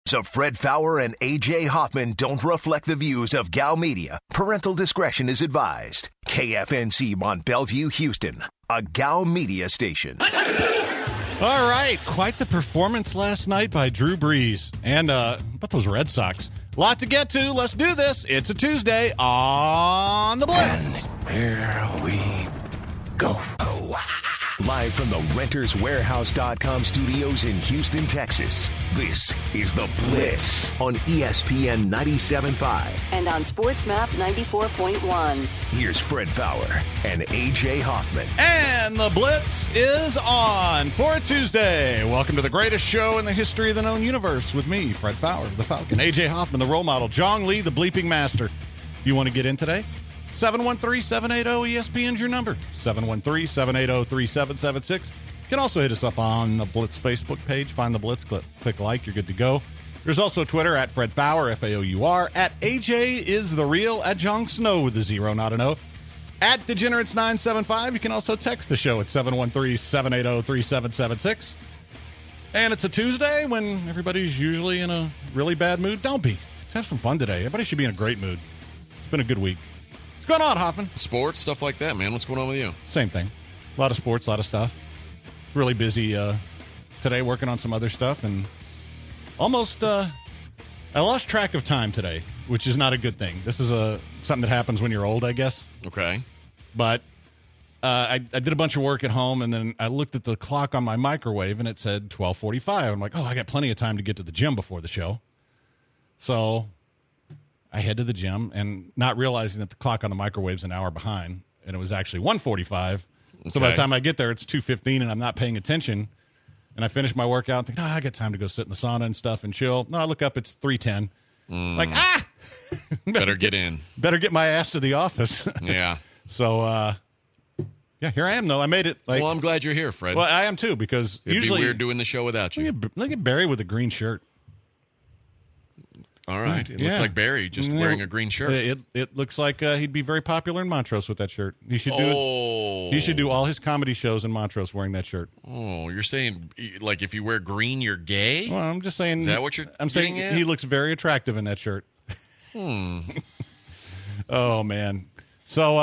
So Fred Fowler and A.J. Hoffman don't reflect the views of Gal Media. Parental discretion is advised. KFNC Mont Bellevue, Houston, a Gal Media station. All right, quite the performance last night by Drew Brees. And about those Red Sox. A lot to get to. Let's do this. It's a Tuesday on The Blitz. And here we go. Live from the RentersWarehouse.com studios in Houston, Texas, this is The Blitz on ESPN 97.5. And on SportsMap 94.1. Here's Fred Fowler and A.J. Hoffman. And The Blitz is on for a Tuesday. Welcome to the greatest show in the history of the known universe with me, Fred Fowler, the Falcon, A.J. Hoffman, the role model, Jong Lee, the bleeping master. If you want to get in today, 713-780-ESPN's your number. 713-780-3776. You can also hit us up on the Blitz Facebook page. Find the Blitz, click like, you're good to go. There's also Twitter at Fred Fowler, F-A-O-U-R, at AJ is the real, at Jong Snow with a 0, not an O, at Degenerates975. You can also text the show at 713-780-3776. And it's a Tuesday when everybody's usually in a really bad mood. Don't be. Let's have some fun today. Everybody should be in a great mood. It's been a good week. What's going on, Hoffman? Sports, stuff like that, man. What's going on with you? Same thing. A lot of sports, a lot of stuff. Really busy today working on some other stuff. And almost, I lost track of time today, which is not a good thing. This is something that happens when you're old, I guess. Okay. But I did a bunch of work at home, and then I looked at the clock on my microwave, and it said 12:45. I'm like, oh, I got plenty of time to get to the gym before the show. So I head to the gym, and not realizing that the clock on the microwave's an hour behind, and it was actually 1:45. Okay. So by the time I get there, it's 2:15, and I'm not paying attention. And I finish my workout, and think, I got time to go sit in the sauna and stuff and chill. No, I look up, it's 3:10. Like, better get in. Better get my ass to the office. Yeah. So, yeah, here I am, though. I made it. Well, I'm glad you're here, Fred. Well, I am, too, because It'd usually be weird doing the show without you. Look at Barry with a green shirt. All right. It looks like Barry just wearing a green shirt. It looks like he'd be very popular in Montrose with that shirt. He should do all his comedy shows in Montrose wearing that shirt. Oh, you're saying, like, if you wear green, you're gay? Well, I'm just saying. Is that what you're I'm saying at? He looks very attractive in that shirt. Oh, man. So,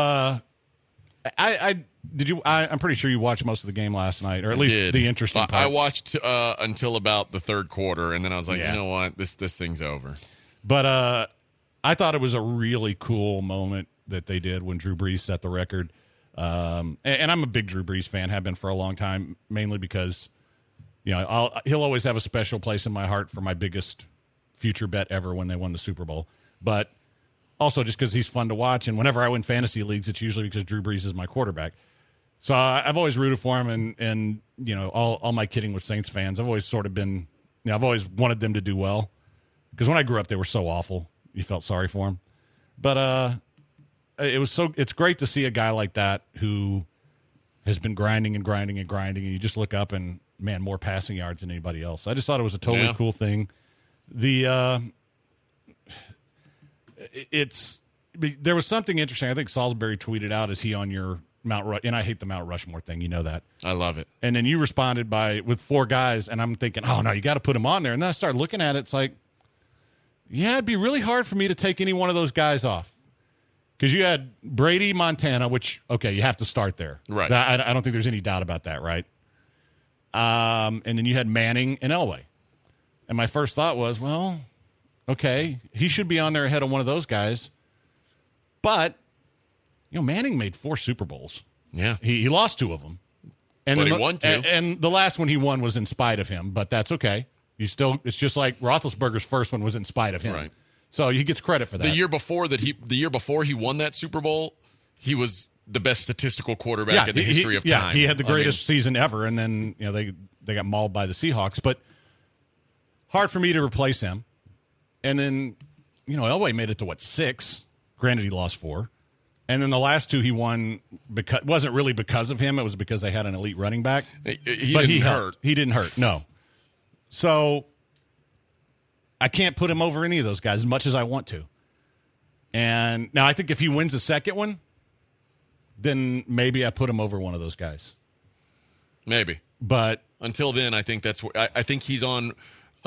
I'm pretty sure you watched most of the game last night, or at least the interesting parts. I watched until about the third quarter, and then I was like, you know what? This thing's over. But I thought it was a really cool moment that they did when Drew Brees set the record. And I'm a big Drew Brees fan, have been for a long time, mainly because he'll always have a special place in my heart for my biggest future bet ever when they won the Super Bowl. But also just because he's fun to watch, and whenever I win fantasy leagues, it's usually because Drew Brees is my quarterback. So I've always rooted for him, and all my kidding with Saints fans, I've always sort of been, I've always wanted them to do well. Because when I grew up, they were so awful. You felt sorry for them. But it's great to see a guy like that who has been grinding, and you just look up and, man, more passing yards than anybody else. I just thought it was a totally cool thing. There was something interesting. I think Salisbury tweeted out, is he on your Mount, and I hate the Mount Rushmore thing. You know that. I love it. And then you responded with 4 guys, and I'm thinking, oh, no, you got to put him on there. And then I started looking at it. It's like, yeah, it'd be really hard for me to take any one of those guys off. Because you had Brady, Montana, which, okay, you have to start there. Right. I don't think there's any doubt about that, right? And then you had Manning and Elway. And my first thought was, well, okay, he should be on there ahead of one of those guys. But, Manning made 4 Super Bowls. Yeah. He lost 2 of them. But he won 2. And the last one he won was in spite of him, but that's okay. It's just like Roethlisberger's first one was in spite of him. Right. So he gets credit for that. The year before he won that Super Bowl, he was the best statistical quarterback in the history of time. Yeah, he had the greatest season ever, and then they got mauled by the Seahawks. But hard for me to replace him. And then, Elway made it to 6? Granted, he lost 4. And then the last 2 he won wasn't really because of him. It was because they had an elite running back. He didn't hurt. He didn't hurt, no. So I can't put him over any of those guys as much as I want to. And now I think if he wins the second one, then maybe I put him over one of those guys. Maybe. But until then, I think I think he's on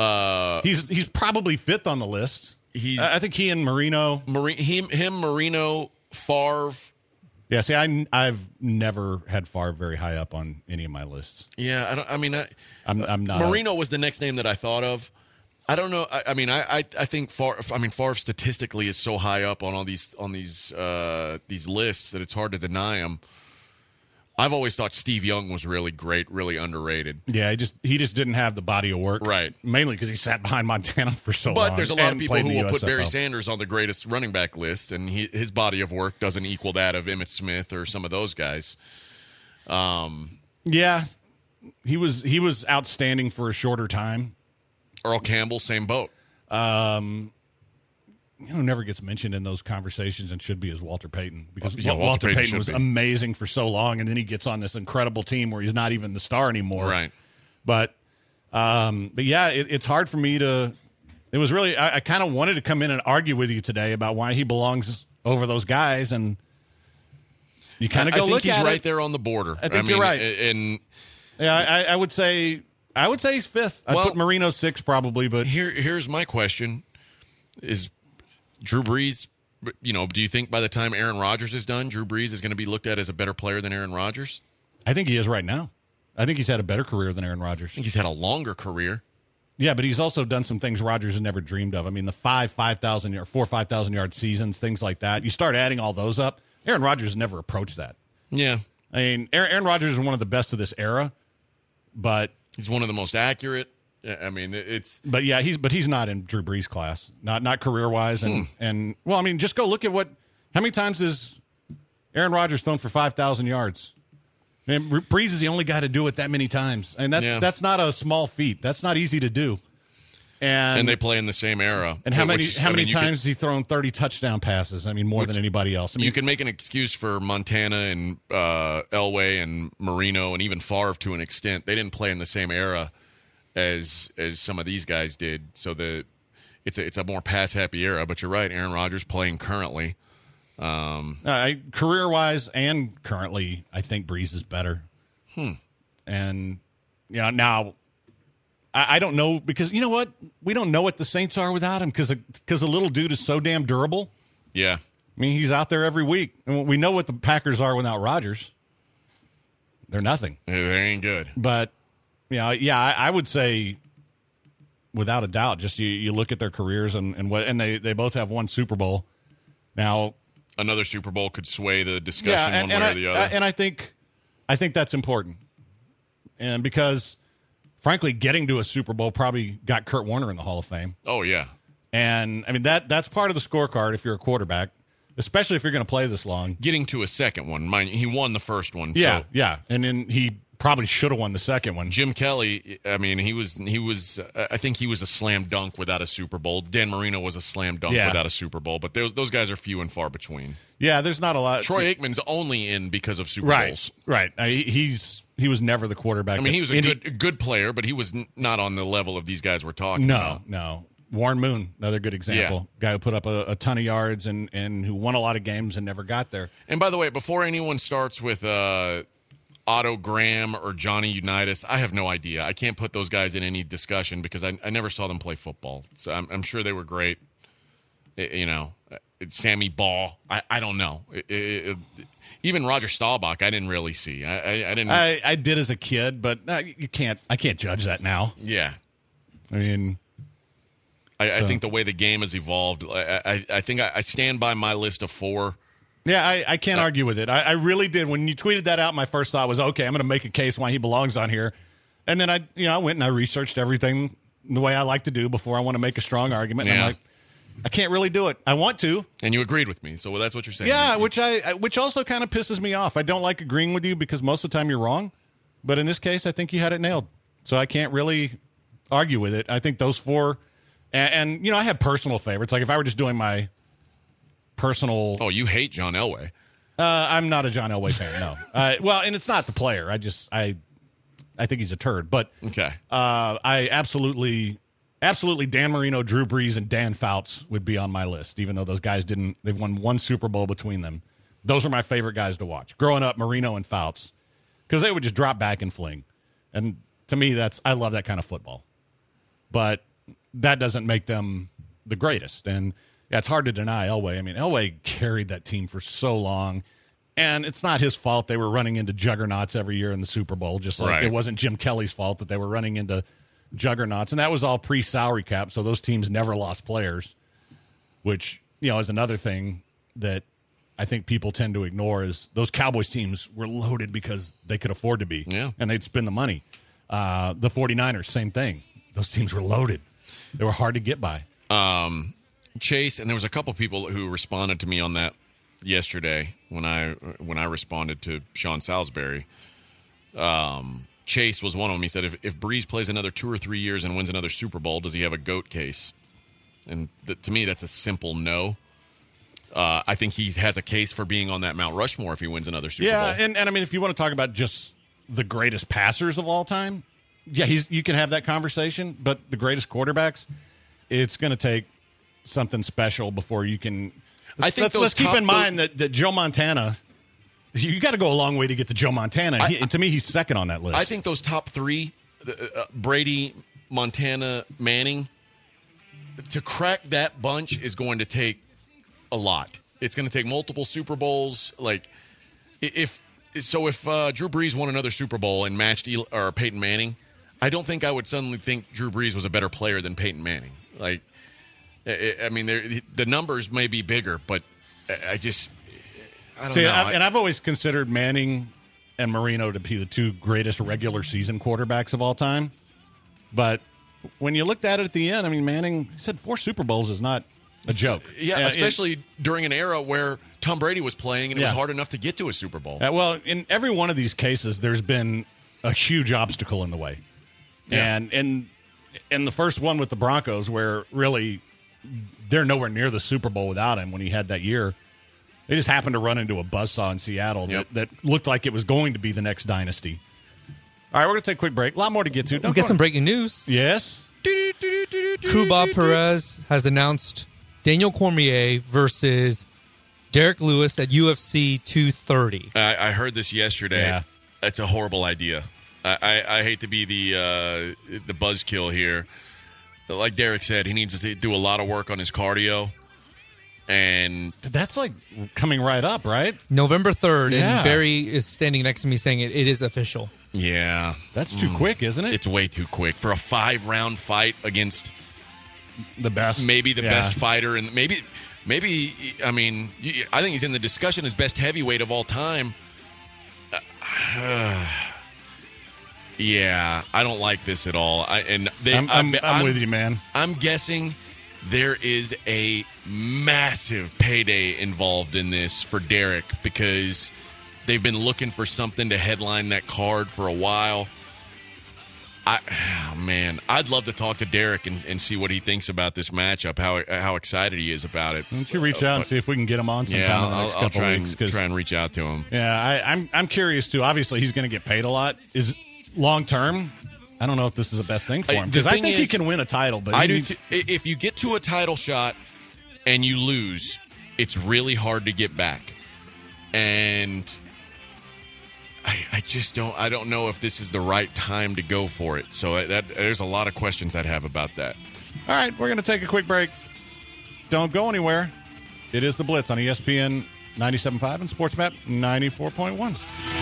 He's probably fifth on the list. I think he and Marino. Marino, Favre. Yeah, see, I've never had Favre very high up on any of my lists. Yeah, I'm not. Marino was the next name that I thought of. I don't know. I think Favre statistically is so high up on all these lists that it's hard to deny him. I've always thought Steve Young was really great, really underrated. Yeah, he just didn't have the body of work, right? Mainly because he sat behind Montana for so long. But there's a lot of people who will put USFL. Barry Sanders on the greatest running back list, and his body of work doesn't equal that of Emmitt Smith or some of those guys. Yeah, he was outstanding for a shorter time. Earl Campbell, same boat. Never gets mentioned in those conversations and should be as Walter Payton, because Walter Payton was be amazing for so long, and then he gets on this incredible team where he's not even the star anymore. Right. But yeah, it's hard for me to. It was really I kind of wanted to come in and argue with you today about why he belongs over those guys, and you kind of go look at it. I think he's right there on the border. I think you're right. And yeah, I would say he's fifth. I put Marino sixth probably, but here's my question: is Drew Brees, do you think by the time Aaron Rodgers is done, Drew Brees is going to be looked at as a better player than Aaron Rodgers? I think he is right now. I think he's had a better career than Aaron Rodgers. I think he's had a longer career. Yeah, but he's also done some things Rodgers has never dreamed of. I mean, the 5,000 yard seasons, things like that. You start adding all those up. Aaron Rodgers never approached that. Yeah. I mean, Aaron Rodgers is one of the best of this era, but he's one of the most accurate. I mean, But yeah, he's not in Drew Brees' class, not career wise, and well, I mean, just go look at how many times has Aaron Rodgers thrown for 5,000 yards? I mean, Brees is the only guy to do it that many times, and that's not a small feat. That's not easy to do. And they play in the same era. And how many times has he thrown 30 touchdown passes? I mean, more than anybody else. I mean, you can make an excuse for Montana and Elway and Marino and even Favre to an extent. They didn't play in the same era as some of these guys did. So it's a more pass happy era. But you're right, Aaron Rodgers playing currently. Career wise and currently, I think Brees is better. And now I don't know, because you know what? We don't know what the Saints are without him, because the little dude is so damn durable. Yeah. I mean, he's out there every week. And we know what the Packers are without Rodgers. They're nothing. They ain't good. But I would say, without a doubt, just you look at their careers and they both have one Super Bowl. Now, another Super Bowl could sway the discussion one way or the other. And I think that's important. And because, frankly, getting to a Super Bowl probably got Kurt Warner in the Hall of Fame. Oh, yeah. And, I mean, that's part of the scorecard if you're a quarterback, especially if you're going to play this long. Getting to a second one. He won the first one. Yeah, so. yeah. And then he probably should have won the second one. Jim Kelly, I mean, he was. I think he was a slam dunk without a Super Bowl. Dan Marino was a slam dunk without a Super Bowl. But those guys are few and far between. Yeah, there's not a lot. Troy Aikman's only in because of Super Bowls. Right. He was never the quarterback. I mean, he was a good player, but he was not on the level of these guys we're talking about. No. Warren Moon, another good example. Yeah. Guy who put up a ton of yards and who won a lot of games and never got there. And by the way, before anyone starts with Otto Graham or Johnny Unitas, I have no idea. I can't put those guys in any discussion because I never saw them play football. So I'm sure they were great. Sammy Ball. I don't know. Even Roger Staubach, I didn't really see. I didn't. I did as a kid, but you can't. I can't judge that now. Yeah. I mean, I think the way the game has evolved, I think I stand by my list of 4. Yeah, I can't argue with it. I really did. When you tweeted that out, my first thought was, okay, I'm going to make a case why he belongs on here. And then I went and I researched everything the way I like to do before I want to make a strong argument. And I'm like, I can't really do it. I want to. And you agreed with me, so that's what you're saying. Yeah, which also kind of pisses me off. I don't like agreeing with you because most of the time you're wrong. But in this case, I think you had it nailed. So I can't really argue with it. I think those 4, and I have personal favorites. Like if I were just doing my personal. Oh, you hate John Elway. I'm not a John Elway fan, no. Well, and it's not the player. I think he's a turd. But okay. I absolutely Dan Marino, Drew Brees, and Dan Fouts would be on my list, even though those guys they've won one Super Bowl between them. Those are my favorite guys to watch. Growing up, Marino and Fouts, because they would just drop back and fling. And to me, I love that kind of football. But that doesn't make them the greatest. And yeah, it's hard to deny Elway. I mean, Elway carried that team for so long, and it's not his fault they were running into juggernauts every year in the Super Bowl, just like it wasn't Jim Kelly's fault that they were running into juggernauts. And that was all pre-salary cap, so those teams never lost players, which, is another thing that I think people tend to ignore is those Cowboys teams were loaded because they could afford to be, and they'd spend the money. The 49ers, same thing. Those teams were loaded. They were hard to get by. Chase, and there was a couple people who responded to me on that yesterday when I responded to Sean Salisbury. Chase was one of them. He said, if Breeze plays another 2 or 3 years and wins another Super Bowl, does he have a GOAT case? And to me, that's a simple no. I think he has a case for being on that Mount Rushmore if he wins another Super Bowl. Yeah, and I mean, if you want to talk about just the greatest passers of all time, you can have that conversation, but the greatest quarterbacks, it's going to take something special before you can. Let's keep in mind that Joe Montana, you got to go a long way to get to Joe Montana. To me, he's second on that list. I think those top three, Brady, Montana, Manning, to crack that bunch is going to take a lot. It's going to take multiple Super Bowls. Like, if Drew Brees won another Super Bowl and matched Peyton Manning, I don't think I would suddenly think Drew Brees was a better player than Peyton Manning. Like, I mean, the numbers may be bigger, but I don't know. And I've always considered Manning and Marino to be the two greatest regular season quarterbacks of all time. But when you looked at it at the end, I mean, Manning said 4 Super Bowls is not a joke. Yeah, especially during an era where Tom Brady was playing and it was hard enough to get to a Super Bowl. Well, in every one of these cases, there's been a huge obstacle in the way. Yeah. And in the first one with the Broncos, where really they're nowhere near the Super Bowl without him when he had that year, they just happened to run into a buzzsaw in Seattle that looked like it was going to be the next dynasty. All right, we're going to take a quick break. A lot more to get to. We'll get some breaking news. Yes. Kubal Perez has announced Daniel Cormier versus Derek Lewis at UFC 230. I heard this yesterday. Yeah. That's a horrible idea. I hate to be the buzzkill here. But like Derek said, he needs to do a lot of work on his cardio. And that's like coming right up, right? November 3rd, and Barry is standing next to me saying it is official. Yeah. That's too quick, isn't it? It's way too quick. For a 5-round fight against the best. Maybe the best fighter. And maybe, I mean, I think he's in the discussion as best heavyweight of all time. Yeah, I don't like this at all. I'm with you, man. I'm guessing there is a massive payday involved in this for Derek because they've been looking for something to headline that card for a while. I'd love to talk to Derek and see what he thinks about this matchup, how excited he is about it. Why don't you reach out and see if we can get him on sometime in the next couple weeks? I'll try and reach out to him. Yeah, I'm curious, too. Obviously, he's going to get paid a lot. Is long-term, I don't know if this is the best thing for him. Because I think he can win a title. But if you get to a title shot and you lose, it's really hard to get back. And I just don't know if this is the right time to go for it. So there's a lot of questions I'd have about that. All right, we're going to take a quick break. Don't go anywhere. It is The Blitz on ESPN 97.5 and SportsMap 94.1.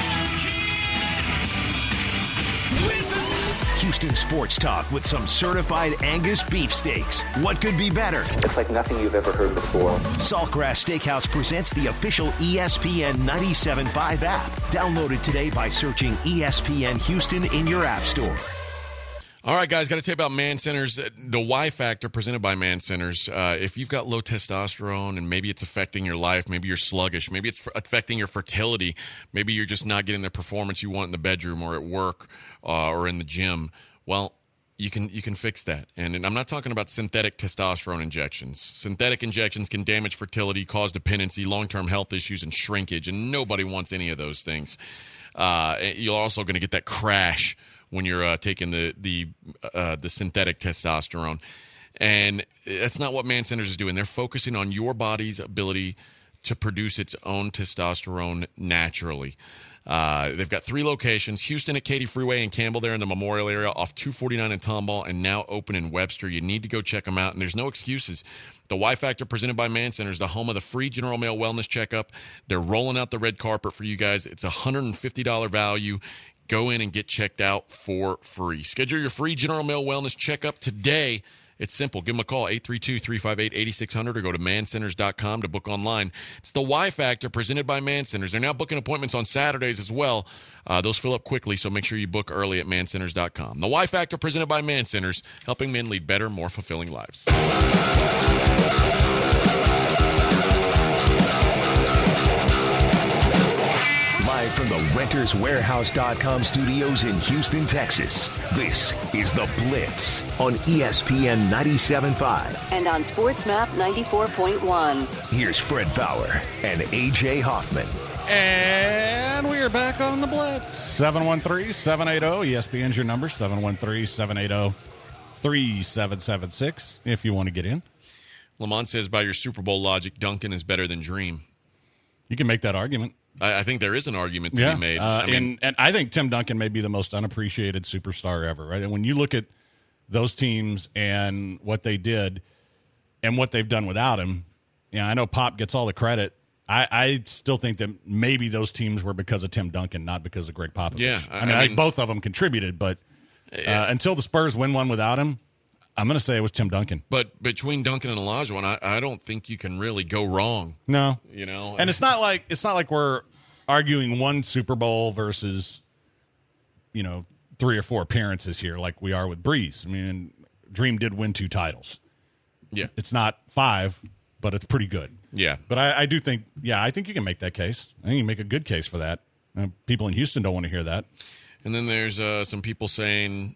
Houston Sports Talk with some certified Angus beef steaks. What could be better? It's like nothing you've ever heard before. Saltgrass Steakhouse presents the official ESPN 97.5 app. Download it today by searching ESPN Houston in your app store. All right, guys, got to tell you about Man Centers, the Y Factor presented by Man Centers. If you've got low testosterone and maybe it's affecting your life, maybe you're sluggish, maybe it's affecting your fertility, maybe you're just not getting the performance you want in the bedroom or at work or in the gym, well, you can fix that. And I'm not talking about synthetic testosterone injections. Synthetic injections can damage fertility, cause dependency, long-term health issues, and shrinkage, and nobody wants any of those things. You're also going to get that crash when you're taking the synthetic testosterone. And that's not what Man Centers is doing. They're focusing on your body's ability to produce its own testosterone naturally. They've got 3 locations: Houston at Katy Freeway and Campbell there in the Memorial area, off 249 in Tomball, and now open in Webster. You need to go check them out, and there's no excuses. The Y Factor presented by Man Center is the home of the free General Mail Wellness Checkup. They're rolling out the red carpet for you guys. It's a $150 value. Go in and get checked out for free. Schedule your free General Mail Wellness Checkup today. It's simple. Give them a call, 832-358-8600, or go to mancenters.com to book online. It's the Y Factor presented by Man Centers. They're now booking appointments on Saturdays as well. Those fill up quickly, so make sure you book early at mancenters.com. The Y Factor presented by Man Centers, helping men lead better, more fulfilling lives. Live from the RentersWarehouse.com studios in Houston, Texas, this is The Blitz on ESPN 97.5. And on SportsMap 94.1. Here's Fred Fowler and A.J. Hoffman. And we are back on The Blitz. 713-780. ESPN's your number, 713-780-3776, if you want to get in. Lamont says, by your Super Bowl logic, Duncan is better than Dream. You can make that argument. I think there is an argument to be made. And I think Tim Duncan may be the most unappreciated superstar ever, right? And when you look at those teams and what they did and what they've done without him, I know Pop gets all the credit. I still think that maybe those teams were because of Tim Duncan, not because of Greg Popovich. Yeah, I mean, both of them contributed, but until the Spurs win one without him, I'm going to say it was Tim Duncan. But between Duncan and Olajuwon, I don't think you can really go wrong. No, and it's not like we're arguing one Super Bowl versus 3 or 4 appearances here, like we are with Breeze. I mean, Dream did win 2 titles. Yeah, it's not 5, but it's pretty good. Yeah, but I do think, I think you can make that case. I think you can make a good case for that. People in Houston don't want to hear that. And then there's some people saying,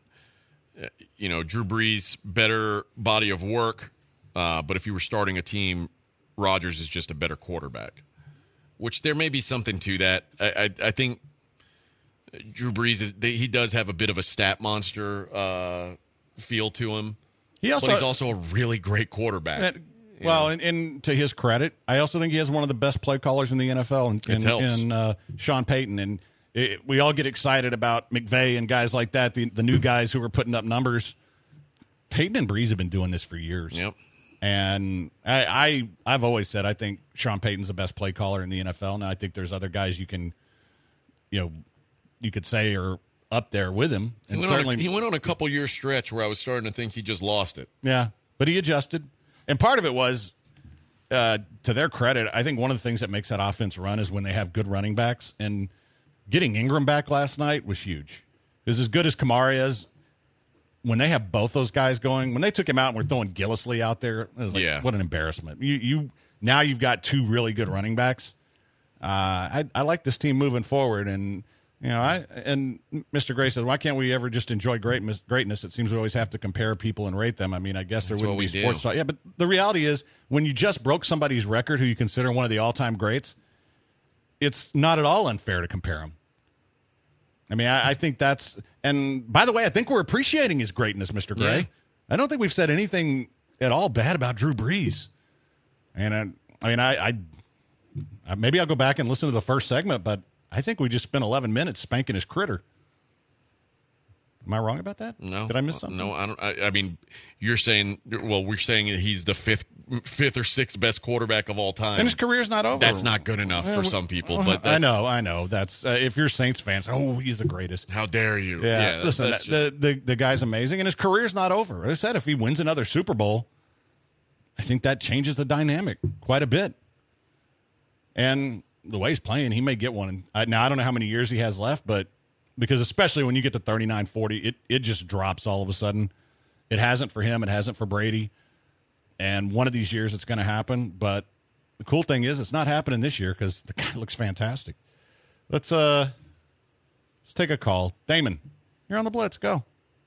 Drew Brees, better body of work, but if you were starting a team, Rodgers is just a better quarterback, which there may be something to that. I think Drew Brees, he does have a bit of a stat monster feel to him, but he's also a really great quarterback. And to his credit, I also think he has one of the best play callers in the NFL in Sean Payton. And we all get excited about McVay and guys like that, the new guys who are putting up numbers. Payton and Breeze have been doing this for years. Yep. And I've always said I think Sean Payton's the best play caller in the NFL. Now I think there's other guys you can, you could say are up there with him. And he went on a couple year stretch where I was starting to think he just lost it. Yeah, but he adjusted. And part of it was, to their credit, I think one of the things that makes that offense run is when they have good running backs. And getting Ingram back last night was huge. Because as good as Kamara is, when they have both those guys going, when they took him out and were throwing Gillislee out there, it was like, what an embarrassment. Now you've got 2 really good running backs. I like this team moving forward. And, and Mr. Gray says, why can't we ever just enjoy greatness? It seems we always have to compare people and rate them. I mean, I guess there wouldn't be sports talk. Yeah, but the reality is when you just broke somebody's record who you consider one of the all-time greats, it's not at all unfair to compare him. I mean, I think that's – and by the way, I think we're appreciating his greatness, Mr. Gray. Yeah. I don't think we've said anything at all bad about Drew Brees. And, I maybe I'll go back and listen to the first segment, but I think we just spent 11 minutes spanking his critter. Am I wrong about that? No. Did I miss something? No, I don't. I mean, you're saying – well, we're saying he's the fifth or sixth best quarterback of all time. And his career's not over. That's not good enough for some people. But I know. That's if you're Saints fans, he's the greatest. How dare you? Yeah, listen, the guy's amazing, and his career's not over. As I said, if he wins another Super Bowl, I think that changes the dynamic quite a bit. And the way he's playing, he may get one. Now, I don't know how many years he has left, but because especially when you get to 39, 40, it just drops all of a sudden. It hasn't for him. It hasn't for Brady. And one of these years it's going to happen. But the cool thing is it's not happening this year because the guy looks fantastic. Let's take a call. Damon, you're on the Blitz. Go.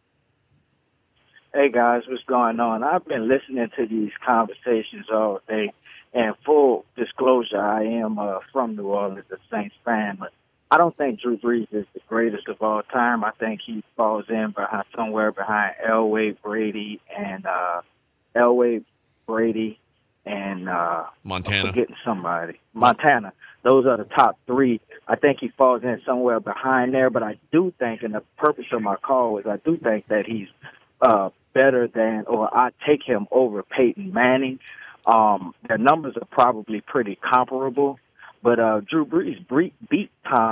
Hey, guys. What's going on? I've been listening to these conversations all day. And full disclosure, I am from New Orleans, a Saints fan. But I don't think Drew Brees is the greatest of all time. I think he falls in somewhere behind Elway, Brady, and Montana. I'm forgetting somebody. Montana. Those are the top three. I think he falls in somewhere behind there, but I do think, and the purpose of my call is I do think that he's better than, or I take him over Peyton Manning. Their numbers are probably pretty comparable, but Drew Brees beat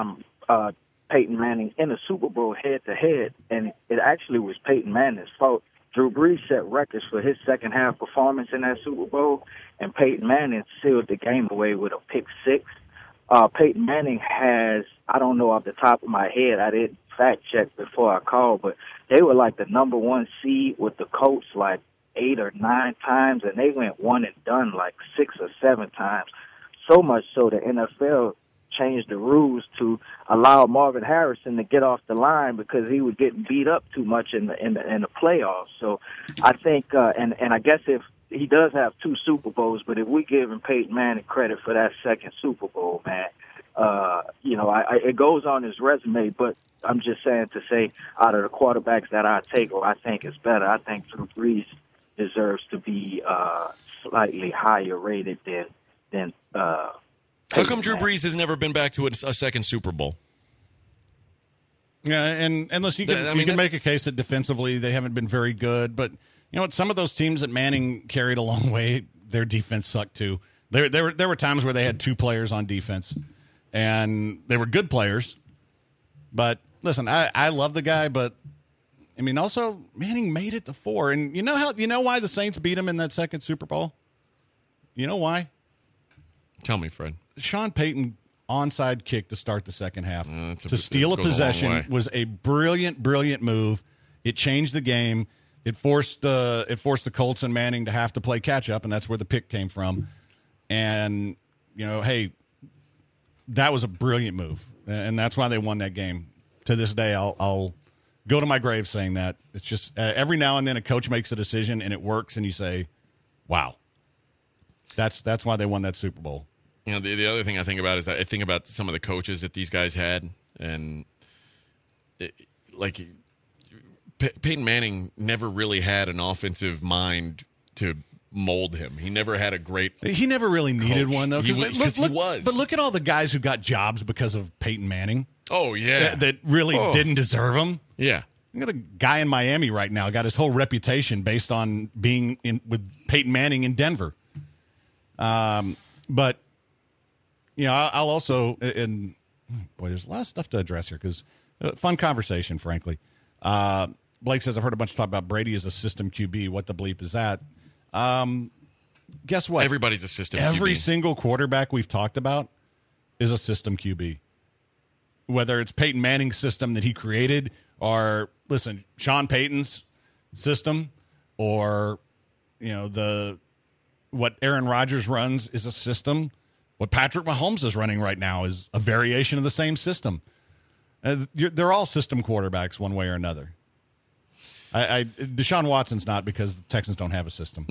Peyton Manning in the Super Bowl head-to-head, and it actually was Peyton Manning's fault. Drew Brees set records for his second-half performance in that Super Bowl, and Peyton Manning sealed the game away with a pick six. Peyton Manning has, I don't know off the top of my head, I didn't fact-check before I called, but they were like the number one seed with the Colts like 8 or 9 times, and they went one and done like 6 or 7 times. So much so the NFL changed the rules to allow Marvin Harrison to get off the line because he was getting beat up too much in the playoffs. So I think, and I guess if he does have 2 Super Bowls, but if we give him Peyton Manning credit for that second Super Bowl, man, it goes on his resume, but I'm just saying to say out of the quarterbacks that I take or I think is better, I think Drew Brees deserves to be slightly higher rated than How come Drew Brees has never been back to a second Super Bowl? Yeah, and listen, you can make a case that defensively they haven't been very good, but you know what? Some of those teams that Manning carried a long way, their defense sucked too. There were times where they had 2 players on defense, and they were good players. But listen, I love the guy, but I mean, also Manning made it to 4, and you know why the Saints beat him in that second Super Bowl? You know why? Tell me, Fred. Sean Payton onside kick to start the second half to steal a possession was a brilliant, brilliant move. It changed the game. It forced the Colts and Manning to have to play catch up, and that's where the pick came from. And hey, that was a brilliant move, and that's why they won that game. To this day, I'll go to my grave saying that. It's just every now and then a coach makes a decision and it works, and you say, "Wow." That's why they won that Super Bowl. The other thing I think about is I think about some of the coaches that these guys had, and Peyton Manning never really had an offensive mind to mold him. He never had a great. He never really needed one though. Because he was. But look at all the guys who got jobs because of Peyton Manning. Oh yeah, that really didn't deserve them. Yeah. Look at the guy in Miami right now. Got his whole reputation based on being with Peyton Manning in Denver. But I'll also, and boy, there's a lot of stuff to address here because fun conversation, frankly. Blake says, I've heard a bunch of talk about Brady as a system QB. What the bleep is that? Guess what? Everybody's a system Every QB. single quarterback we've talked about is a system QB. Whether it's Peyton Manning's system that he created or, listen, Sean Payton's system or, what Aaron Rodgers runs is a system. What Patrick Mahomes is running right now is a variation of the same system. They're all system quarterbacks one way or another. Deshaun Watson's not because the Texans don't have a system.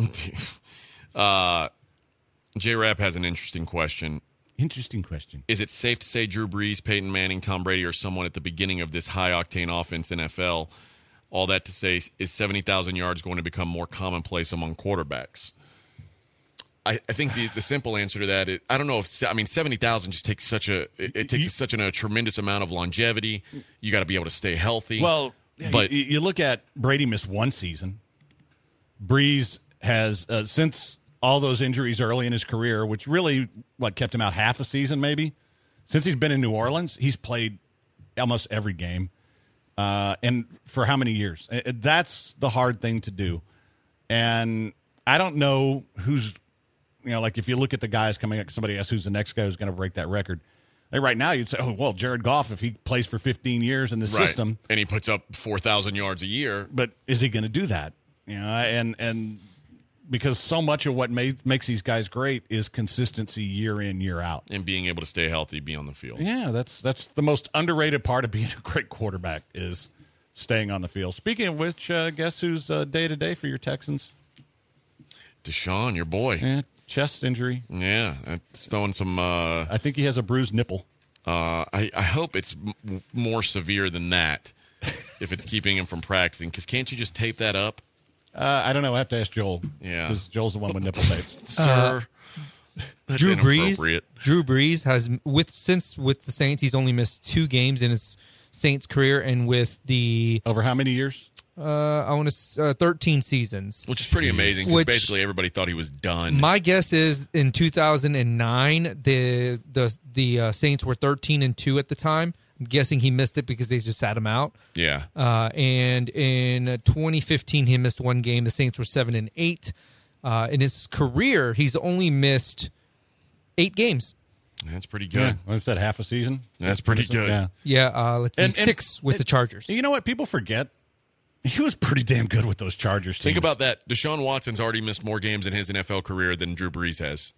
J-Rap has an interesting question. Interesting question. Is it safe to say Drew Brees, Peyton Manning, Tom Brady, or someone at the beginning of this high-octane offense in NFL? All that to say, is 70,000 yards going to become more commonplace among quarterbacks? I think the simple answer to that is I don't know if 70,000 just takes such a tremendous amount of longevity. You got to be able to stay healthy. Well, but you look at Brady missed 1 season. Breeze has since all those injuries early in his career, which really kept him out half a season maybe. Since he's been in New Orleans, he's played almost every game, and for how many years? That's the hard thing to do, and I don't know who's. If you look at the guys coming up, somebody asks who's the next guy who's going to break that record. Right now, you'd say, Jared Goff, if he plays for 15 years in the system. And he puts up 4,000 yards a year. But is he going to do that? And because so much of what makes these guys great is consistency year in, year out. And being able to stay healthy, be on the field. Yeah, that's the most underrated part of being a great quarterback is staying on the field. Speaking of which, guess who's day-to-day for your Texans? Deshaun, your boy. Yeah. Chest injury. Yeah, it's throwing some. I think he has a bruised nipple. I hope it's more severe than that if it's keeping him from practicing. Because can't you just tape that up? I don't know. I have to ask Joel. Yeah. Because Joel's the one with nipple tape. Sir. That's Drew inappropriate. Brees has with the Saints, he's only missed 2 games in his Saints career, and with the Over how many years? I want to 13 seasons, Which is pretty amazing because basically everybody thought he was done. My guess is in 2009, the Saints were 13-2 at the time. I'm guessing he missed it because they just sat him out. Yeah. And in 2015, he missed 1 game. The Saints were 7-8. In his career, he's only missed 8 games. That's pretty good. Yeah. What's that, half a season? That's pretty good. Yeah. Yeah, let's see, 6 with the Chargers. You know what? People forget. He was pretty damn good with those Chargers teams. Think about that. Deshaun Watson's already missed more games in his NFL career than Drew Brees has.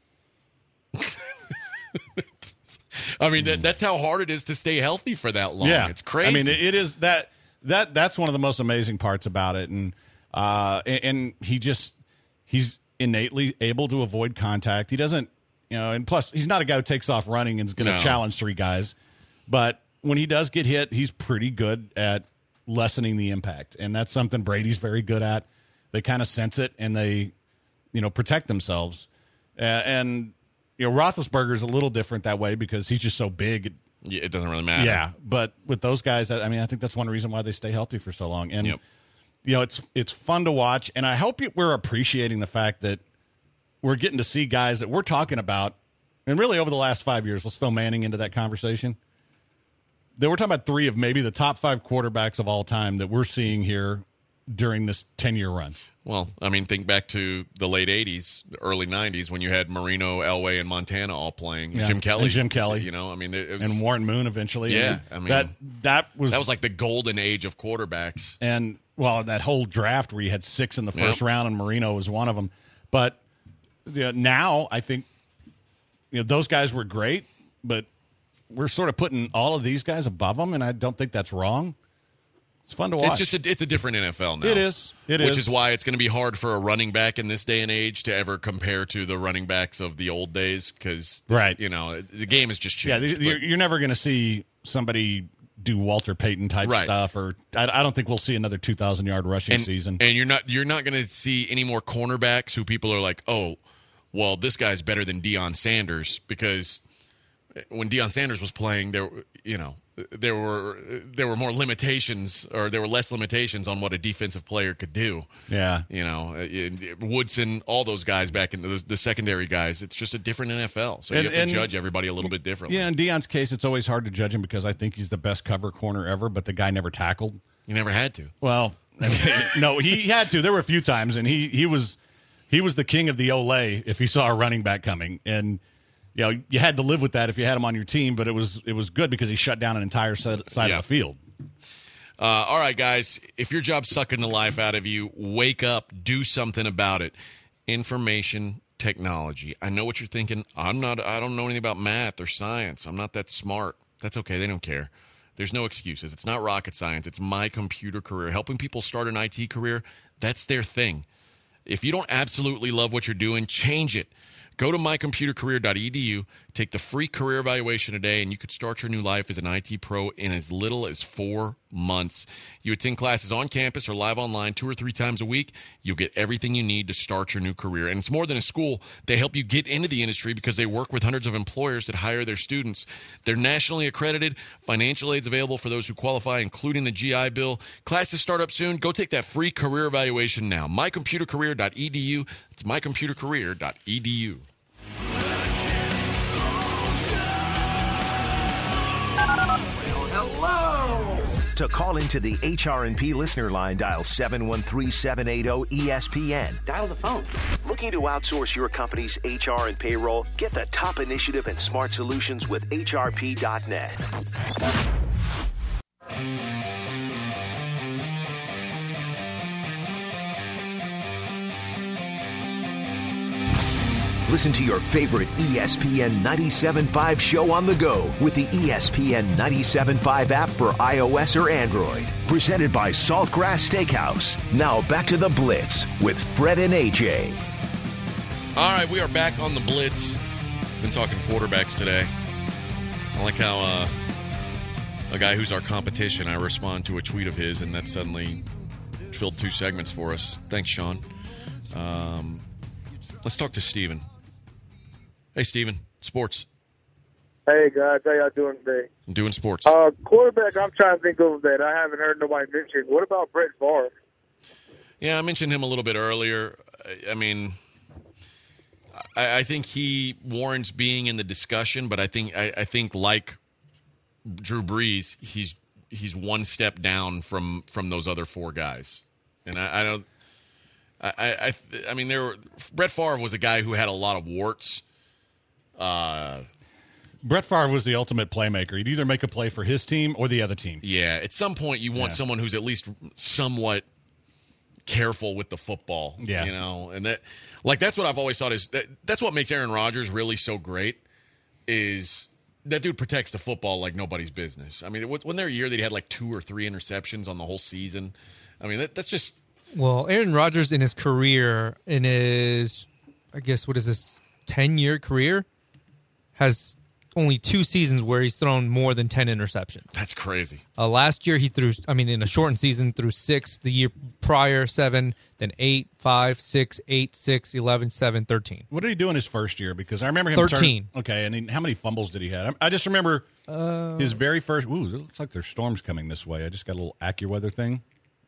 I mean, that's how hard it is to stay healthy for that long. Yeah. It's crazy. I mean, it is that's one of the most amazing parts about it. And he's innately able to avoid contact. He doesn't, and plus he's not a guy who takes off running and is going to challenge 3 guys. But when he does get hit, he's pretty good at lessening the impact. And that's something Brady's very good at. They kind of sense it and they, protect themselves. And Roethlisberger's a little different that way because he's just so big. It doesn't really matter. Yeah, but with those guys, I think that's one reason why they stay healthy for so long. And it's fun to watch, and I hope we're appreciating the fact that we're getting to see guys that we're talking about, and really over the last 5 years, let's throw Manning into that conversation. That we're talking about 3 of maybe the top 5 quarterbacks of all time that we're seeing here during this 10-year run. Well, I mean, think back to the late 80s, early 90s when you had Marino, Elway, and Montana all playing. Yeah. Jim Kelly. I mean, it was, and Warren Moon eventually. Yeah. That was like the golden age of quarterbacks. And, that whole draft where you had 6 in the first round and Marino was one of them. But now I think those guys were great, but we're sort of putting all of these guys above them, and I don't think that's wrong. It's fun to watch. It's a different NFL now. It is. Which is why it's going to be hard for a running back in this day and age to ever compare to the running backs of the old days because, the game has just changed. Yeah, you're never going to see somebody do Walter Payton type stuff, or I don't think we'll see another 2,000-yard rushing season. And you're not going to see any more cornerbacks who people are like, oh, well, this guy's better than Deion Sanders because when Deion Sanders was playing, there were more limitations, or there were less limitations on what a defensive player could do. Yeah. Woodson, all those guys back in the secondary guys, it's just a different NFL. So you have to judge everybody a little bit differently. Yeah, in Deion's case, it's always hard to judge him because I think he's the best cover corner ever, but the guy never tackled. He never had to. Well, no, he had to. There were a few times, and he was the king of the Olay if he saw a running back coming. And you had to live with that if you had him on your team, but it was good because he shut down an entire side of the field. All right, guys, if your job's sucking the life out of you, wake up, do something about it. Information technology. I know what you're thinking. I don't know anything about math or science. I'm not that smart. That's okay. They don't care. There's no excuses. It's not rocket science. It's My Computer Career. Helping people start an IT career, that's their thing. If you don't absolutely love what you're doing, change it. Go to mycomputercareer.edu, take the free career evaluation today, and you could start your new life as an IT pro in as little as 4 months. You attend classes on campus or live online 2 or 3 times a week. You'll get everything you need to start your new career. And it's more than a school. They help you get into the industry because they work with hundreds of employers that hire their students. They're nationally accredited. Financial aid's available for those who qualify, including the GI Bill. Classes start up soon. Go take that free career evaluation now. mycomputercareer.edu. It's mycomputercareer.edu. To call into the HR&P listener line, dial 713-780-ESPN. Dial the phone. Looking to outsource your company's HR and payroll? Get the top initiative and smart solutions with HRP.net. Listen to your favorite ESPN 97.5 show on the go with the ESPN 97.5 app for iOS or Android. Presented by Saltgrass Steakhouse. Now back to the Blitz with Fred and AJ. All right, we are back on the Blitz. Been talking quarterbacks today. I like how a guy who's our competition, I respond to a tweet of his, and that suddenly filled 2 segments for us. Thanks, Sean. Let's talk to Steven. Hey, Steven. Sports. Hey, guys. How y'all doing today? I'm doing sports. Quarterback, I'm trying to think of that I haven't heard nobody mention. What about Brett Favre? Yeah, I mentioned him a little bit earlier. I mean, I think he warrants being in the discussion, but I think like Drew Brees, he's one step down from those other 4 guys. And I mean, Brett Favre was a guy who had a lot of warts. Brett Favre was the ultimate playmaker. He'd either make a play for his team or the other team. Yeah, at some point you want someone who's at least somewhat careful with the football. Yeah. You know, and that's what I've always thought is that's what makes Aaron Rodgers really so great is that dude protects the football like nobody's business. I mean, when there a year that he had like 2 or 3 interceptions on the whole season, I mean, that's just... Well, Aaron Rodgers in his career, I guess, what is this, 10-year career, has only 2 seasons where he's thrown more than 10 interceptions. That's crazy. Last year he threw, in a shortened season, threw 6. The year prior, 7. Then 8, 5, 6, 8, 6, 11, 7, 13. What did he do in his first year? Because I remember him 13. Okay, and how many fumbles did he have? I just remember his very first... Ooh, it looks like there's storms coming this way. I just got a little AccuWeather thing.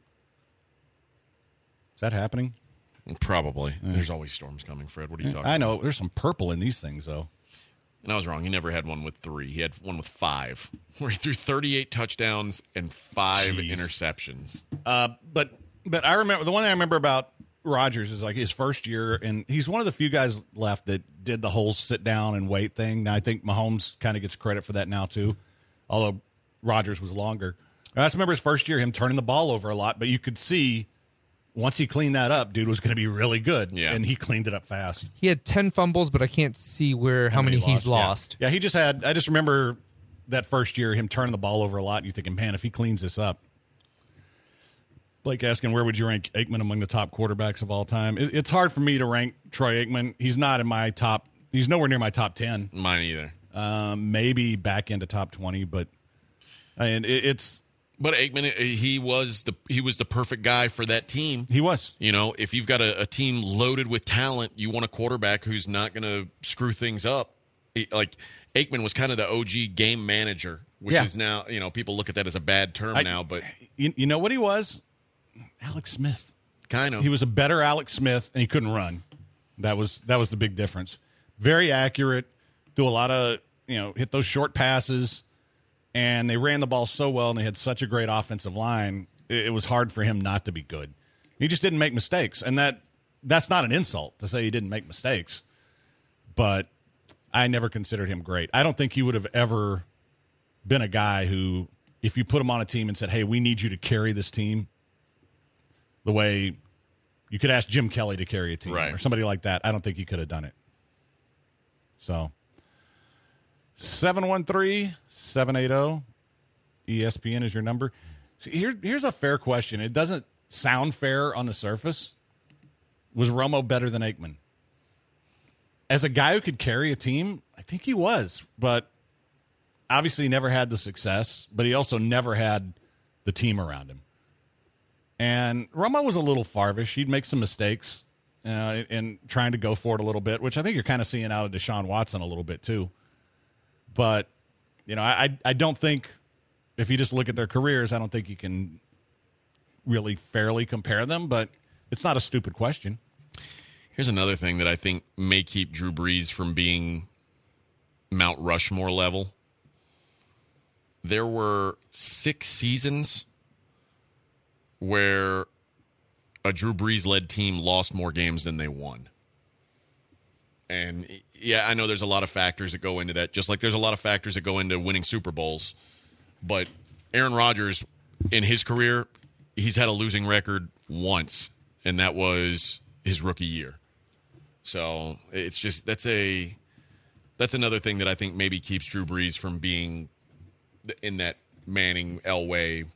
Is that happening? Probably. There's always storms coming, Fred. What are you talking about? I know. There's some purple in these things, though. And I was wrong. He never had one with 3. He had one with 5, where he threw 38 touchdowns and 5 interceptions. But I remember the one thing I remember about Rodgers is like his first year, and he's one of the few guys left that did the whole sit down and wait thing. Now I think Mahomes kind of gets credit for that now too, although Rodgers was longer. I just remember his first year, him turning the ball over a lot, but you could see once he cleaned that up, dude was going to be really good. Yeah. And he cleaned it up fast. He had 10 fumbles, but I can't see how many he's lost. Yeah, he just had. I just remember that first year, him turning the ball over a lot, and you're thinking, man, if he cleans this up. Blake asking, where would you rank Aikman among the top quarterbacks of all time? It's hard for me to rank Troy Aikman. He's not in my top. He's nowhere near my top 10. Mine either. Maybe back into top 20, but it's. But Aikman, he was the perfect guy for that team. He was. You know, if you've got a team loaded with talent, you want a quarterback who's not going to screw things up. Like Aikman was kind of the OG game manager, which is now, you know, people look at that as a bad term now. But you know what he was? Alex Smith. Kind of. He was a better Alex Smith, and he couldn't run. That was the big difference. Very accurate. Do a lot of, hit those short passes. And they ran the ball so well, and they had such a great offensive line, it was hard for him not to be good. He just didn't make mistakes. And that's not an insult to say he didn't make mistakes. But I never considered him great. I don't think he would have ever been a guy who, if you put him on a team and said, hey, we need you to carry this team, the way you could ask Jim Kelly to carry a team or somebody like that, I don't think he could have done it. So 713-780 ESPN is your number. See, here's a fair question. It doesn't sound fair on the surface. Was Romo better than Aikman? As a guy who could carry a team, I think he was, but obviously he never had the success, but he also never had the team around him. And Romo was a little farvish. He'd make some mistakes and trying to go for it a little bit, which I think you're kind of seeing out of Deshaun Watson a little bit too. But, I don't think, if you just look at their careers, I don't think you can really fairly compare them, but it's not a stupid question. Here's another thing that I think may keep Drew Brees from being Mount Rushmore level. There were 6 seasons where a Drew Brees-led team lost more games than they won. And, yeah, I know there's a lot of factors that go into that, just like there's a lot of factors that go into winning Super Bowls. But Aaron Rodgers, in his career, he's had a losing record once, and that was his rookie year. So it's just that's another thing that I think maybe keeps Drew Brees from being in that Manning, Elway,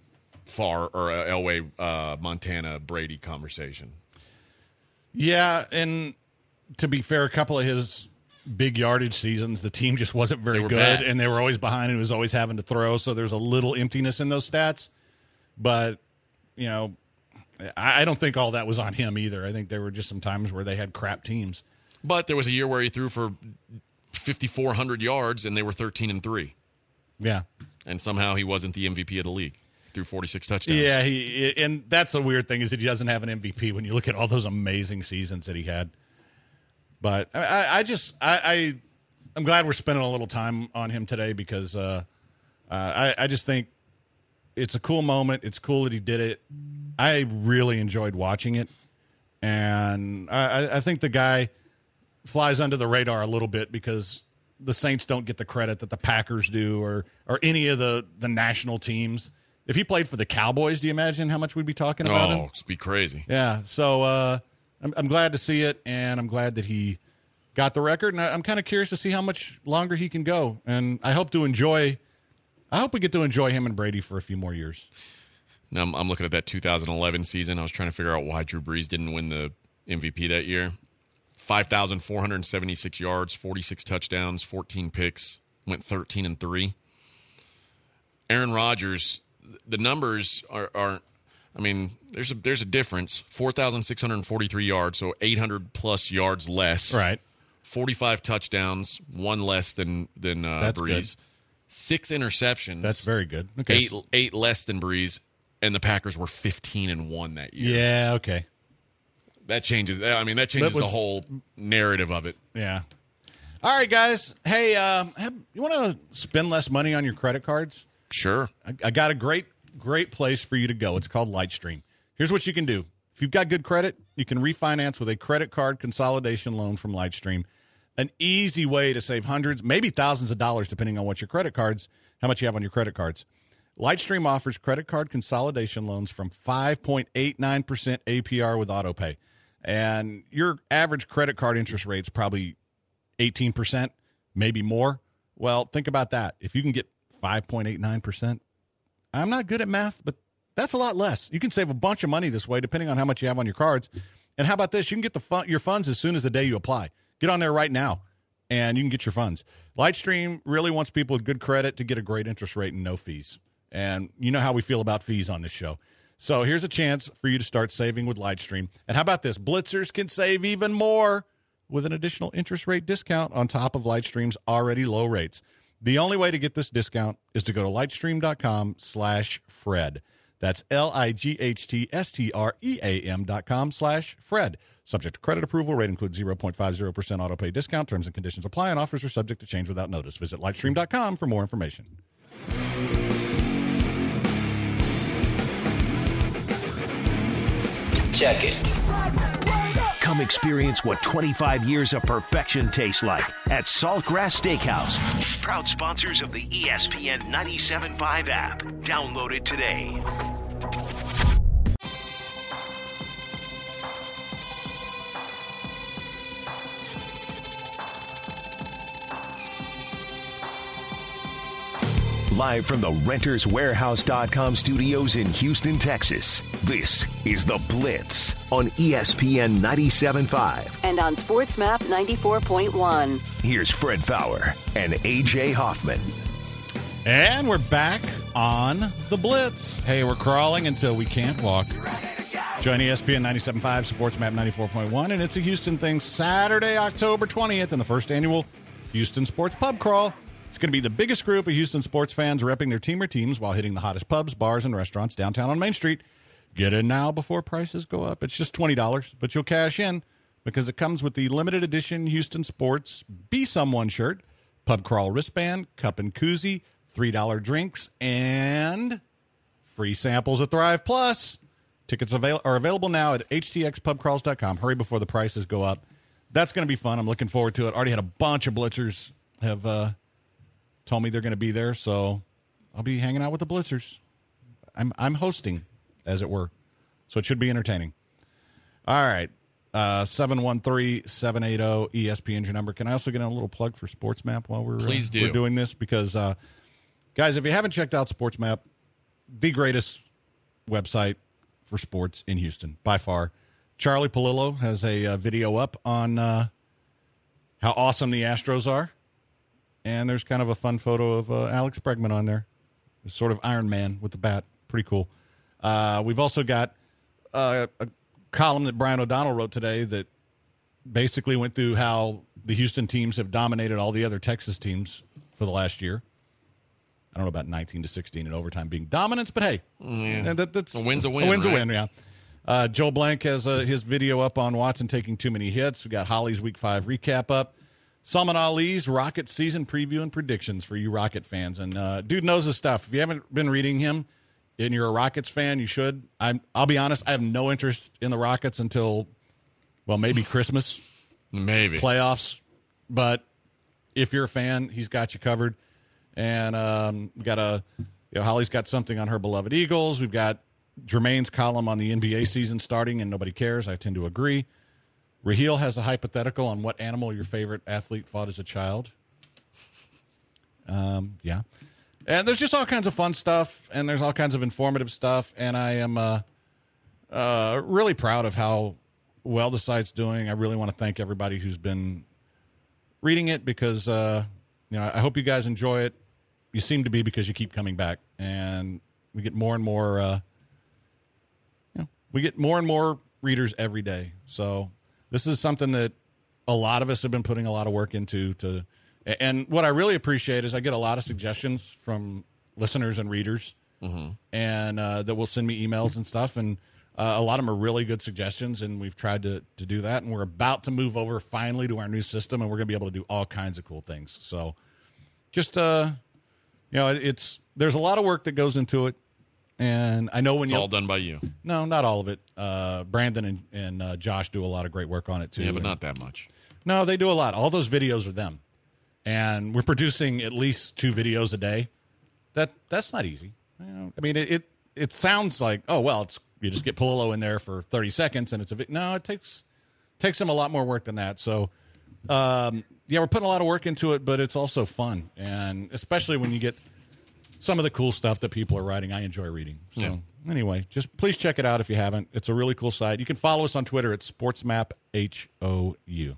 Elway, Montana, Brady conversation. Yeah, and to be fair, a couple of his big yardage seasons, the team just wasn't very good, bad. And they were always behind, and he was always having to throw, so there's a little emptiness in those stats. But, I don't think all that was on him either. I think there were just some times where they had crap teams. But there was a year where he threw for 5,400 yards, and they were 13-3. Yeah. And somehow he wasn't the MVP of the league. Threw 46 touchdowns. Yeah, and that's a weird thing is that he doesn't have an MVP when you look at all those amazing seasons that he had. But I'm glad we're spending a little time on him today because I just think it's a cool moment. It's cool that he did it. I really enjoyed watching it. And I think the guy flies under the radar a little bit because the Saints don't get the credit that the Packers do or any of the national teams. If he played for the Cowboys, do you imagine how much we'd be talking about him? Oh, it'd be crazy. Yeah, so I'm glad to see it, and I'm glad that he got the record, and I'm kind of curious to see how much longer he can go. And I hope we get to enjoy him and Brady for a few more years. Now I'm looking at that 2011 season. I was trying to figure out why Drew Brees didn't win the MVP that year. 5,476 yards, 46 touchdowns, 14 picks, went 13-3. Aaron Rodgers, the numbers aren't. I mean, there's a difference. 4,643 yards, so 800 plus yards less. Right. 45 touchdowns, one less than That's Brees. Good. 6 interceptions. That's very good. Okay. Eight less than Brees, and the Packers were 15-1 that year. Yeah. Okay. That changes. I mean, that changes the whole narrative of it. Yeah. All right, guys. Hey, you want to spend less money on your credit cards? Sure. I got a great place for you to go. It's called Lightstream. Here's what you can do. If you've got good credit, you can refinance with a credit card consolidation loan from Lightstream. An easy way to save hundreds, maybe thousands of dollars, depending on what your how much you have on your credit cards. Lightstream offers credit card consolidation loans from 5.89% APR with AutoPay. And your average credit card interest rate is probably 18%, maybe more. Well, think about that. If you can get 5.89%, I'm not good at math, but that's a lot less. You can save a bunch of money this way, depending on how much you have on your cards. And how about this? You can get your funds as soon as the day you apply. Get on there right now, and you can get your funds. Lightstream really wants people with good credit to get a great interest rate and no fees. And you know how we feel about fees on this show. So here's a chance for you to start saving with Lightstream. And how about this? Blitzers can save even more with an additional interest rate discount on top of Lightstream's already low rates. The only way to get this discount is to go to lightstream.com/Fred. That's lightstream.com/Fred. Subject to credit approval. Rate includes 0.50% autopay discount. Terms and conditions apply, and offers are subject to change without notice. Visit lightstream.com for more information. Check it. Come experience what 25 years of perfection tastes like at Saltgrass Steakhouse. Proud sponsors of the ESPN 97.5 app. Download it today. Live from the RentersWarehouse.com studios in Houston, Texas, this is The Blitz on ESPN 97.5. And on SportsMap 94.1. Here's Fred Faour and A.J. Hoffman. And we're back on The Blitz. Hey, we're crawling until we can't walk. Join ESPN 97.5, SportsMap 94.1, and It's a Houston Thing, Saturday, October 20th, in the first annual Houston Sports Pub Crawl. It's going to be the biggest group of Houston sports fans repping their team or teams while hitting the hottest pubs, bars, and restaurants downtown on Main Street. Get in now before prices go up. It's just $20, but you'll cash in because it comes with the limited edition Houston Sports Be Someone shirt, pub crawl wristband, cup and koozie, $3 drinks, and free samples of Thrive Plus. Tickets are available now at htxpubcrawls.com. Hurry before the prices go up. That's going to be fun. I'm looking forward to it. Already had a bunch of Blitzers have told me they're going to be there, so I'll be hanging out with the Blitzers. I'm hosting, as it were, so it should be entertaining. All right, 713-780-ESPN is your number. Can I also get a little plug for SportsMap while we're doing this? Because, guys, if you haven't checked out SportsMap, the greatest website for sports in Houston, by far. Charlie Palillo has a video up on how awesome the Astros are. And there's kind of a fun photo of Alex Bregman on there. It's sort of Iron Man with the bat. Pretty cool. We've also got a column that Brian O'Donnell wrote today that basically went through how the Houston teams have dominated all the other Texas teams for the last year. I don't know about 19-16 in overtime being dominance, but hey, that's a win's a win. A win's right? a win, yeah. Joel Blank has his video up on Watson taking too many hits. We got Holly's Week 5 recap up. Salman Ali's Rocket season preview and predictions for you Rocket fans. And dude knows his stuff. If you haven't been reading him and you're a Rockets fan, you should. I'll be honest, I have no interest in the Rockets until, well, maybe Christmas. Maybe. Playoffs. But if you're a fan, he's got you covered. And Holly's got something on her beloved Eagles. We've got Jermaine's column on the NBA season starting, and nobody cares. I tend to agree. Raheel has a hypothetical on what animal your favorite athlete fought as a child. Yeah. And there's just all kinds of fun stuff, and there's all kinds of informative stuff, and I am really proud of how well the site's doing. I really want to thank everybody who's been reading it because, I hope you guys enjoy it. You seem to be because you keep coming back, and we get more and more. We get more and more readers every day. So this is something that a lot of us have been putting a lot of work into. And what I really appreciate is I get a lot of suggestions from listeners and readers, and that will send me emails and stuff. And a lot of them are really good suggestions, and we've tried to do that. And we're about to move over finally to our new system, and we're going to be able to do all kinds of cool things. So just, there's a lot of work that goes into it. And I know when it's all done by you. No, not all of it. Brandon and Josh do a lot of great work on it, too. Yeah, but not that much. No, they do a lot. All those videos are them. And we're producing at least 2 videos a day. That's not easy. I mean, it sounds like, oh, well, you just get Palillo in there for 30 seconds and it's a no, it takes them a lot more work than that. So, we're putting a lot of work into it, but it's also fun. And especially when you get some of the cool stuff that people are writing, I enjoy reading. So anyway, just please check it out if you haven't. It's a really cool site. You can follow us on Twitter at SportsMapHOU.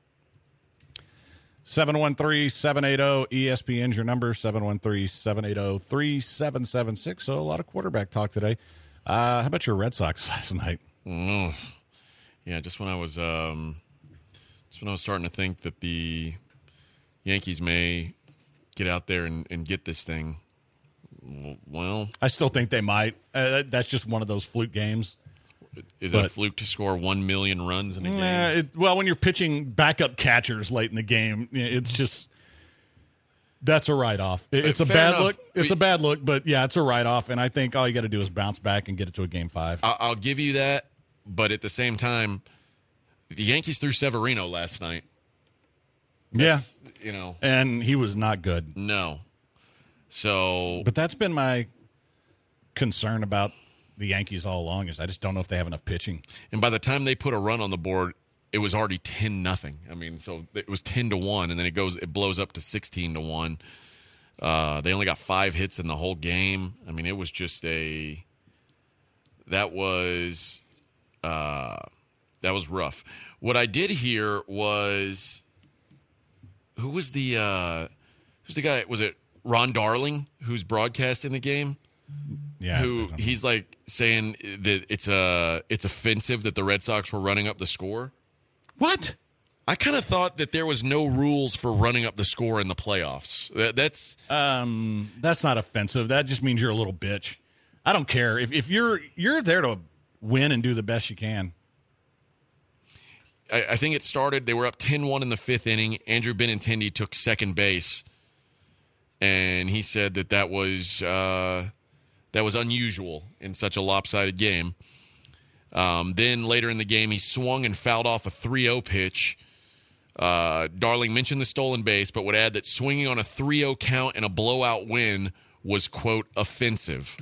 713-780-ESPN's your number, 713-780-3776. So a lot of quarterback talk today. How about your Red Sox last night? Yeah, just when I was starting to think that the Yankees may get out there and get this thing. Well, I still think they might. That's just one of those fluke games. Is it a fluke to score 1 million runs in a game? When you're pitching backup catchers late in the game, it's just that's a write-off. It's a bad look. It's a bad look, but yeah, it's a write-off. And I think all you got to do is bounce back and get it to a Game 5. I'll give you that, but at the same time, the Yankees threw Severino last night. That's, and he was not good. No. So, but that's been my concern about the Yankees all along is I just don't know if they have enough pitching. And by the time they put a run on the board, it was already 10-0. I mean, so it was 10-1, and then it blows up to 16-1. They only got 5 hits in the whole game. I mean, it was just that was rough. What I did hear was who's the guy? Was it Ron Darling who's broadcasting the game? Yeah, he's like saying that it's offensive that the Red Sox were running up the score. What? I kind of thought that there was no rules for running up the score in the playoffs. That's not offensive. That just means you're a little bitch. I don't care if you're there to win and do the best you can. I think it started. They were up 10-1 in the 5th inning. Andrew Benintendi took second base, and he said that was unusual in such a lopsided game. Then later in the game, he swung and fouled off a 3-0 pitch. Darling mentioned the stolen base, but would add that swinging on a 3-0 count and a blowout win was, quote, offensive.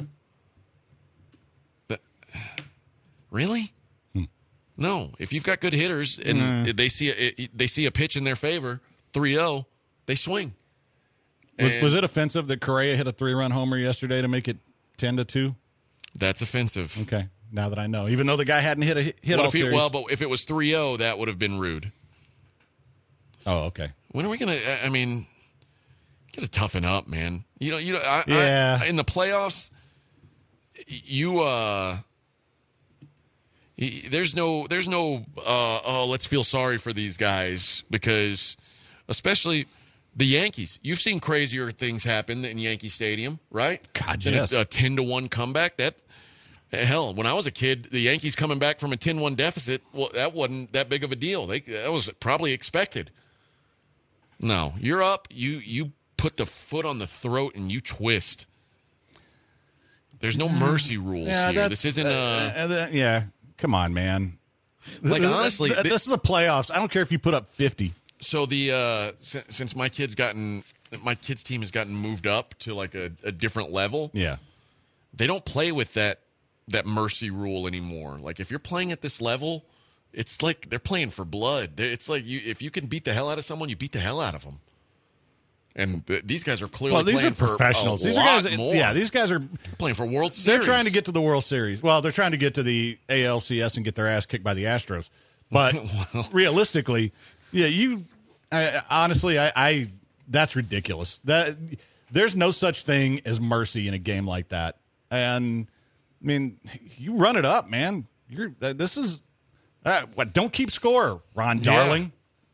Really? No. If you've got good hitters and they see a pitch in their favor, 3-0, they swing. Was it offensive that Correa hit a 3-run homer yesterday to make it 10-2? That's offensive. Okay. Now that I know, even though the guy hadn't hit a hit all series. Well, but if it was 3-0, that would have been rude. Oh, okay. When are we gonna? I mean, gotta toughen up, man. In the playoffs, you There's no let's feel sorry for these guys, because especially the Yankees. You've seen crazier things happen in Yankee Stadium, right? God, yes. A 10-1 comeback. Hell, when I was a kid, the Yankees coming back from a 10-1 deficit, well, that wasn't that big of a deal. That was probably expected. No, you're up. You put the foot on the throat and you twist. There's no mercy rules here. This isn't yeah. Come on, man. Like, honestly, this is a playoffs. I don't care if you put up 50. So since my kid's team has gotten moved up to like a different level. Yeah. They don't play with that mercy rule anymore. Like, if you're playing at this level, it's like they're playing for blood. It's like if you can beat the hell out of someone, you beat the hell out of them. And these guys are clearly these playing are professionals. For a these are lot guys. more. Yeah, these guys are playing for World Series. They're trying to get to the World Series. Well, they're trying to get to the ALCS and get their ass kicked by the Astros. But realistically, yeah, honestly, that's ridiculous. There's no such thing as mercy in a game like that. And I mean, you run it up, man. This is don't keep score, Ron Darling.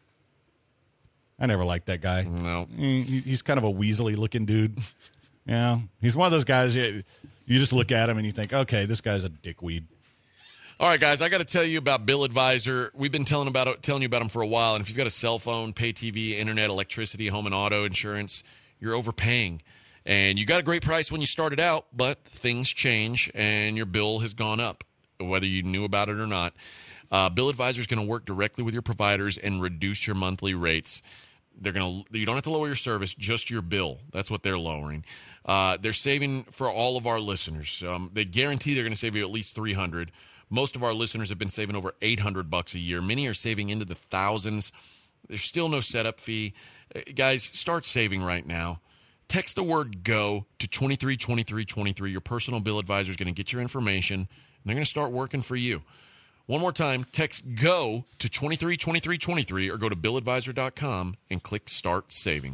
I never liked that guy. No. He's kind of a weaselly looking dude. Yeah. He's one of those guys, you just look at him and you think, okay, this guy's a dickweed. All right, guys, I got to tell you about Bill Advisor. We've been telling you about them for a while, and if you've got a cell phone, pay TV, internet, electricity, home and auto insurance, you're overpaying. And you got a great price when you started out, but things change, and your bill has gone up, whether you knew about it or not. Bill Advisor is going to work directly with your providers and reduce your monthly rates. You don't have to lower your service, just your bill. That's what they're lowering. They're saving for all of our listeners. They guarantee they're going to save you at least $300. Most of our listeners have been saving over $800 a year. Many are saving into the thousands. There's still no setup fee. Guys, start saving right now. Text the word GO to 232323. Your personal Bill Advisor is going to get your information, and they're going to start working for you. One more time, text GO to 232323 or go to BillAdvisor.com and click Start Saving.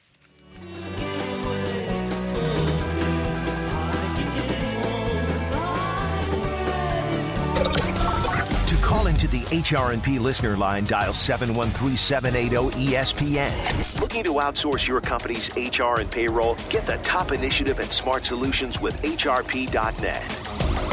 To call into the HRNP listener line, dial 713-780-ESPN. Looking to outsource your company's HR and payroll? Get the top initiative and smart solutions with HRP.net.